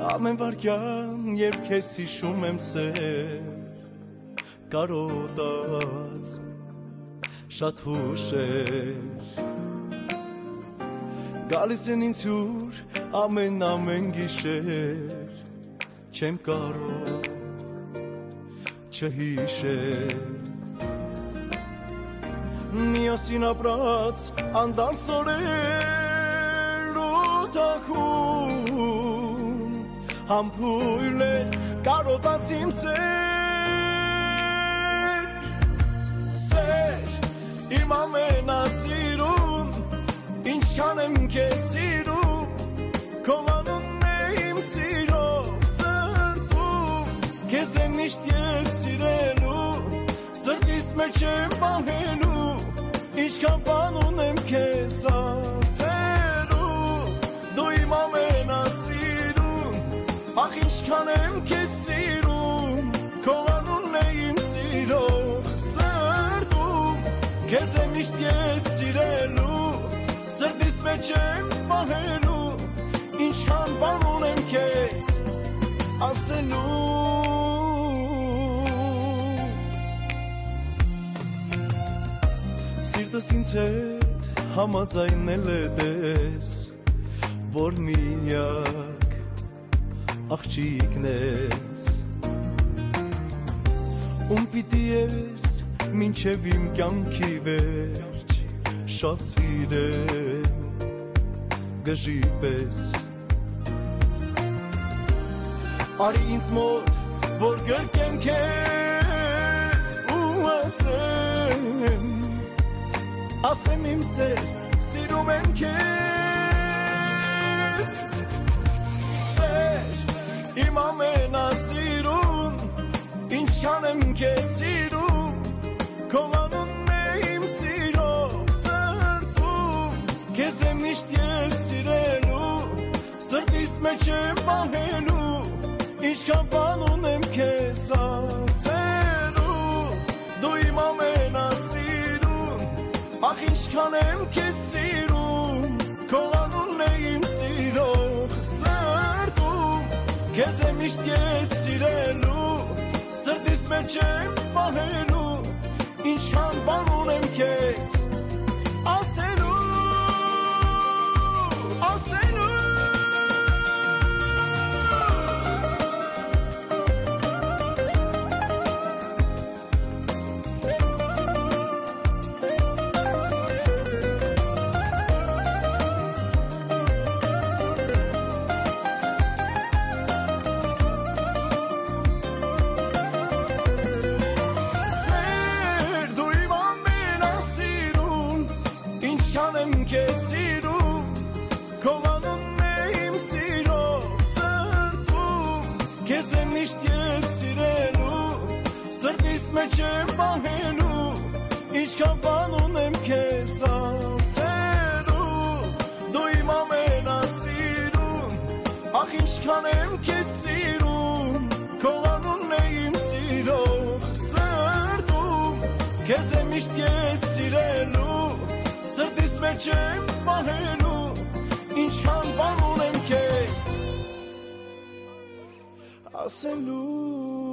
Ամեն վարքյան, երբ քեզ հիշում եմ սեր, կարոտած շատ հուշեր, գալիս են ինձ հյուր ամեն գիշեր, չեմ կարող չհիշել, միասին ապրած անդարձ օրեր ու թաքուն, համբույրներ կարոտած իմ սեր, իմ ամենասիրուն, ինչքան եմ քեզ սիրում, քո անունն է իմ սիրո սրտում, քեզ եմ միշտ ես սիրելու, սրտիս մեջ եմ պահելու, ինչքան բան ունեմ քեզ ասելու, դու իմ ամենասիրուն, ախ ինչքան եմ քեզ սիրում, քո անունն է իմ սիրո սրտում, քեզ եմ միշտ ես սիրելու, սրտիս մեջ եմ պահելու, ինչքան բան ունեմ քեզ ասելու, սիրտս ինձ հետ համաձայնել է դες, որ միակ աղջիկն ես, ում պիտի ես մինչև իմ կյանքի վերջ, շատ սիրեմ գժի պես, արի ինձ մոտ, որ գրկեմ քեզ ու ասեմ իմ սեր, սիրում եմ քեզ, սեր, իմ ամենասիրուն, ինչքան եմ քեզ սիրում, քո անունն է իմ սիրո սրտում, քեզ եմ միշտ ես սիրելու, սրտիս մեջ եմ պահելու, ինչքան բան ունեմ քեզ ասելու, դու իմ ամենասիրուն, ախ ինչքան եմ քեզ սիրում, քո անունն է իմ սիրո սրտում, քեզ եմ միշտ ես սիրելու, սրտիս մեջ եմ պահելու, ինչքան բան ունեմ քեզ ասելու, ասելու քեզ սիրում, քո անունն է իմ սիրո սրտում, քեզ եմ միշտ ես սիրելու, սրտիս մեջ եմ պահելու, ինչքան բան ունեմ քեզ ասելու, դու իմ ամենասիրուն, ախ ինչքան եմ քեզ սիրում, քո անունն է իմ սիրո սրտում, քեզ եմ միշտ ես սիրելու, սրտիս մեջ եմ պահելու, ինչքան բան ունեմ քեզ ասելու